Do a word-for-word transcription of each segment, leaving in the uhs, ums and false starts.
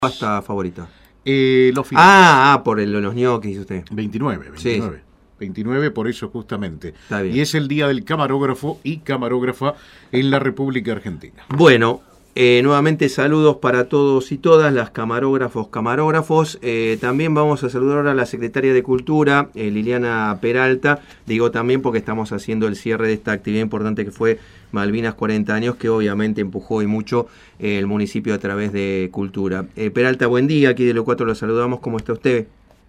pasta favorita? Eh, los fideos. Ah, ah, por el, los ñoquis, dice usted. veintinueve, veintinueve. Sí. veintinueve, por eso justamente. Está bien. Y es el día del camarógrafo y camarógrafa en la República Argentina. Bueno, eh, nuevamente saludos para todos y todas, las camarógrafos, camarógrafos. Eh, también vamos a saludar ahora a la secretaria de Cultura, eh, Liliana Peralta. Digo también porque estamos haciendo el cierre de esta actividad importante que fue Malvinas cuarenta años, que obviamente empujó y mucho eh, el municipio a través de Cultura. Eh, Peralta, buen día, aquí de L U cuatro lo saludamos. ¿Cómo está usted?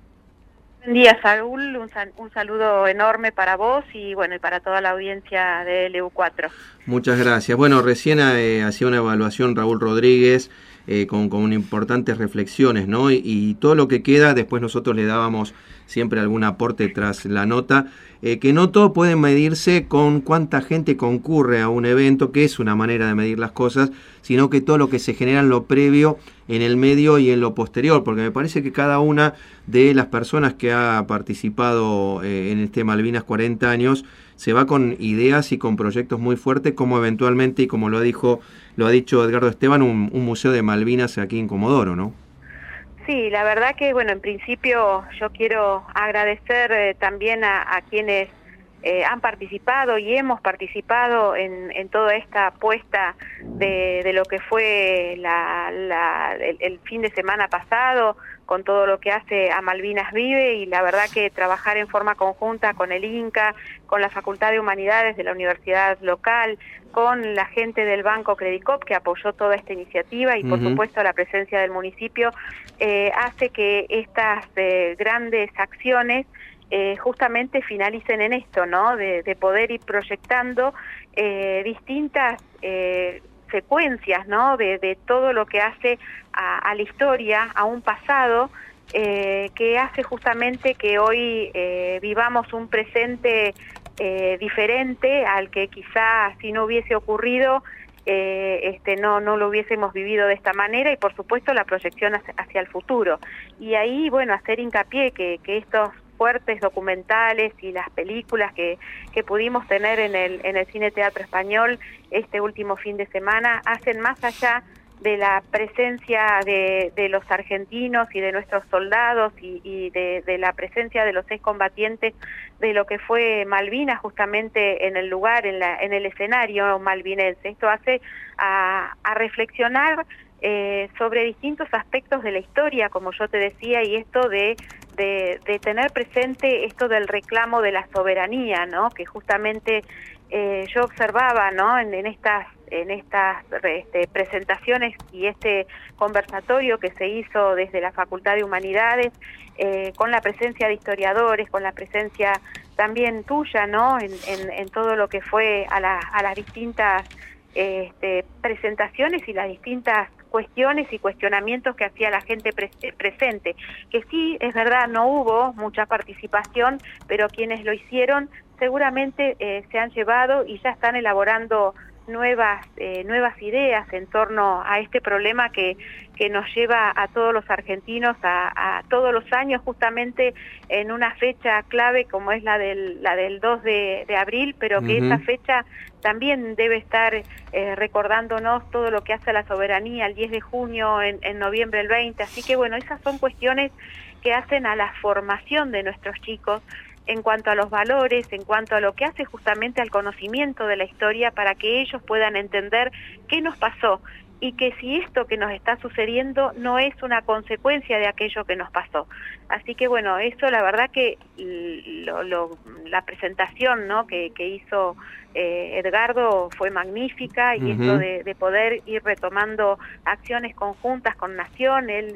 Buen día, Saúl, un, sal, un saludo enorme para vos y bueno y para toda la audiencia de L U cuatro. Muchas gracias. Bueno, recién eh, hacía una evaluación Raúl Rodríguez eh, con, con importantes reflexiones, ¿no? Y, y todo lo que queda, después nosotros le dábamos siempre algún aporte tras la nota, eh, que no todo puede medirse con cuánta gente concurre a un evento, que es una manera de medir las cosas, sino que todo lo que se genera en lo previo, en el medio y en lo posterior, porque me parece que cada una de las personas que ha participado eh, en este Malvinas cuarenta años se va con ideas y con proyectos muy fuertes, como eventualmente, y como lo dijo, lo ha dicho Edgardo Esteban, un, un museo de Malvinas aquí en Comodoro, ¿no? Sí, la verdad que, bueno, en principio yo quiero agradecer eh, también a, a quienes eh, han participado y hemos participado en, en toda esta apuesta de, de lo que fue la, la, el, el fin de semana pasado, con todo lo que hace a Malvinas Vive, y la verdad que trabajar en forma conjunta con el INCA, con la Facultad de Humanidades de la Universidad Local, con la gente del Banco Credicop que apoyó toda esta iniciativa y por uh-huh. supuesto la presencia del municipio, eh, hace que estas eh, grandes acciones eh, justamente finalicen en esto, ¿no? De, de poder ir proyectando eh, distintas eh, secuencias, ¿no? De, de todo lo que hace a, a la historia, a un pasado, eh, que hace justamente que hoy eh, vivamos un presente eh, diferente al que quizá si no hubiese ocurrido, eh, este, no, no lo hubiésemos vivido de esta manera, y por supuesto la proyección hacia, hacia el futuro. Y ahí, bueno, hacer hincapié que, que estos fuertes documentales y las películas que, que pudimos tener en el, en el Cine Teatro Español este último fin de semana hacen más allá de la presencia de, de los argentinos y de nuestros soldados y, y de, de la presencia de los excombatientes de lo que fue Malvinas justamente en el lugar, en, la, en el escenario malvinense. Esto hace a, a reflexionar eh, sobre distintos aspectos de la historia, como yo te decía, y esto de De, de tener presente esto del reclamo de la soberanía, ¿no? Que justamente eh, yo observaba, ¿no? En, en estas en estas este, presentaciones y este conversatorio que se hizo desde la Facultad de Humanidades, eh, con la presencia de historiadores, con la presencia también tuya, ¿no? En, en, en todo lo que fue a, la, a las distintas este, presentaciones y las distintas cuestiones y cuestionamientos que hacía la gente pre presente, que sí, es verdad, no hubo mucha participación, pero quienes lo hicieron seguramente eh, se han llevado y ya están elaborando nuevas eh, nuevas ideas en torno a este problema que, que nos lleva a todos los argentinos a, a todos los años, justamente en una fecha clave como es la del, la del dos de abril, pero que uh-huh. esa fecha también debe estar eh, recordándonos todo lo que hace a la soberanía el diez de junio, en, en noviembre el veinte, así que bueno, esas son cuestiones que hacen a la formación de nuestros chicos en cuanto a los valores, en cuanto a lo que hace justamente al conocimiento de la historia, para que ellos puedan entender qué nos pasó y que si esto que nos está sucediendo no es una consecuencia de aquello que nos pasó. Así que bueno, eso la verdad que lo, lo, la presentación, ¿no? que, que hizo eh, Edgardo fue magnífica, y uh-huh. esto de, de poder ir retomando acciones conjuntas con Nación. Él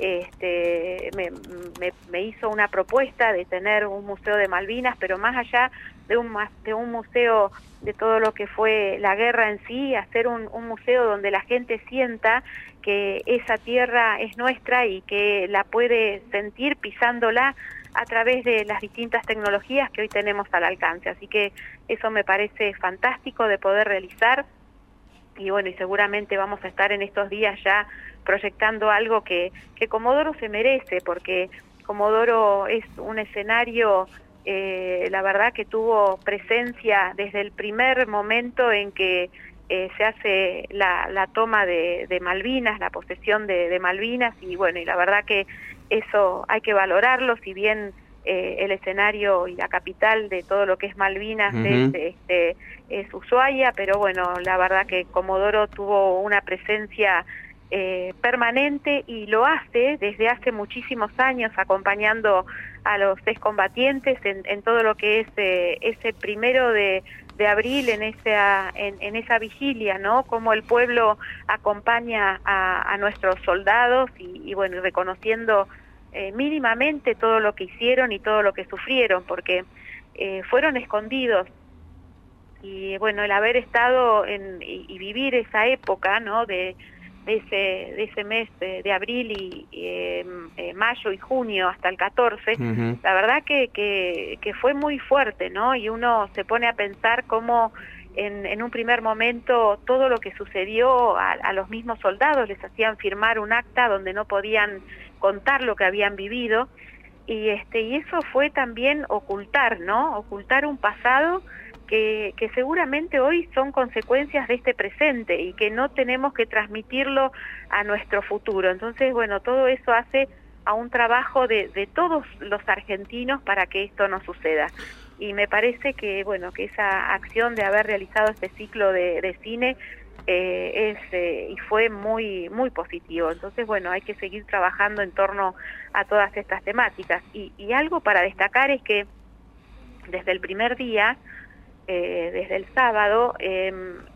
este, me, me, me hizo una propuesta de tener un museo de Malvinas, pero más allá de un, de un museo de todo lo que fue la guerra en sí, hacer un, un museo donde la gente sienta que esa tierra es nuestra y que la puede sentir pisándola a través de las distintas tecnologías que hoy tenemos al alcance. Así que eso me parece fantástico de poder realizar, y bueno, y seguramente vamos a estar en estos días ya proyectando algo que, que Comodoro se merece, porque Comodoro es un escenario, eh, la verdad que tuvo presencia desde el primer momento en que eh, se hace la, la toma de, de Malvinas, la posesión de, de Malvinas, y bueno, y la verdad que eso hay que valorarlo, si bien eh, el escenario y la capital de todo lo que es Malvinas uh-huh. es, este, es Ushuaia, pero bueno, la verdad que Comodoro tuvo una presencia eh, permanente y lo hace desde hace muchísimos años, acompañando a los excombatientes en, en todo lo que es eh, ese primero de, de abril, en esa, en, en esa vigilia, ¿no? Cómo el pueblo acompaña a, a nuestros soldados y, y bueno, y reconociendo eh, mínimamente todo lo que hicieron y todo lo que sufrieron, porque eh, fueron escondidos. Y bueno, el haber estado en, y, y vivir esa época, ¿no? De, de ese de ese mes de, de abril y, y eh, eh, mayo y junio hasta el catorce, uh-huh. la verdad que, que que fue muy fuerte, ¿no? Y uno se pone a pensar cómo en, en un primer momento todo lo que sucedió a, a los mismos soldados les hacían firmar un acta donde no podían contar lo que habían vivido, y este y eso fue también ocultar, ¿no? Ocultar un pasado Que, que seguramente hoy son consecuencias de este presente y que no tenemos que transmitirlo a nuestro futuro. Entonces, bueno, todo eso hace a un trabajo de, de todos los argentinos para que esto no suceda. Y me parece que, bueno, que esa acción de haber realizado este ciclo de, de cine eh, es eh, y fue muy muy positivo. Entonces, bueno, hay que seguir trabajando en torno a todas estas temáticas. Y, y algo para destacar es que desde el primer día, Eh, desde el sábado, eh,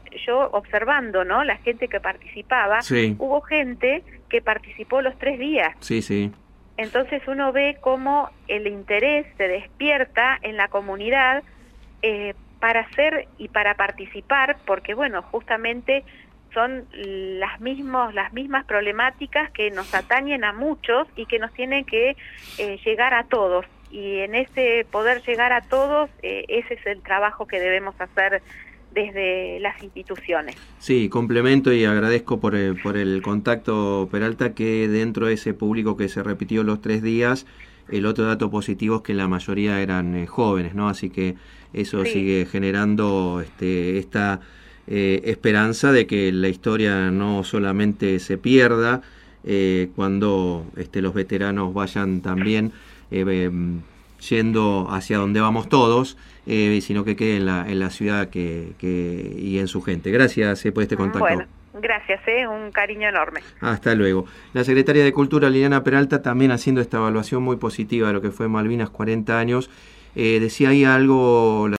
yo observando, ¿no? La gente que participaba, sí. hubo gente que participó los tres días. Sí, sí. Entonces uno ve cómo el interés se despierta en la comunidad eh, para hacer y para participar, porque bueno, justamente son las mismos las mismas problemáticas que nos atañen a muchos y que nos tienen que eh, llegar a todos. Y en ese poder llegar a todos, eh, ese es el trabajo que debemos hacer desde las instituciones. Sí, complemento y agradezco por el, por el contacto, Peralta, que dentro de ese público que se repitió los tres días, el otro dato positivo es que la mayoría eran eh, jóvenes, ¿no? Así que eso sí. sigue generando este, esta eh, esperanza de que la historia no solamente se pierda eh, cuando este, los veteranos vayan también Eh, eh, yendo hacia donde vamos todos, eh, sino que quede en la, en la ciudad que, que y en su gente. Gracias eh, por este contacto. Bueno, gracias, eh, un cariño enorme. Hasta luego. La secretaria de Cultura, Liliana Peralta, también haciendo esta evaluación muy positiva de lo que fue Malvinas cuarenta años, eh, decía ahí algo...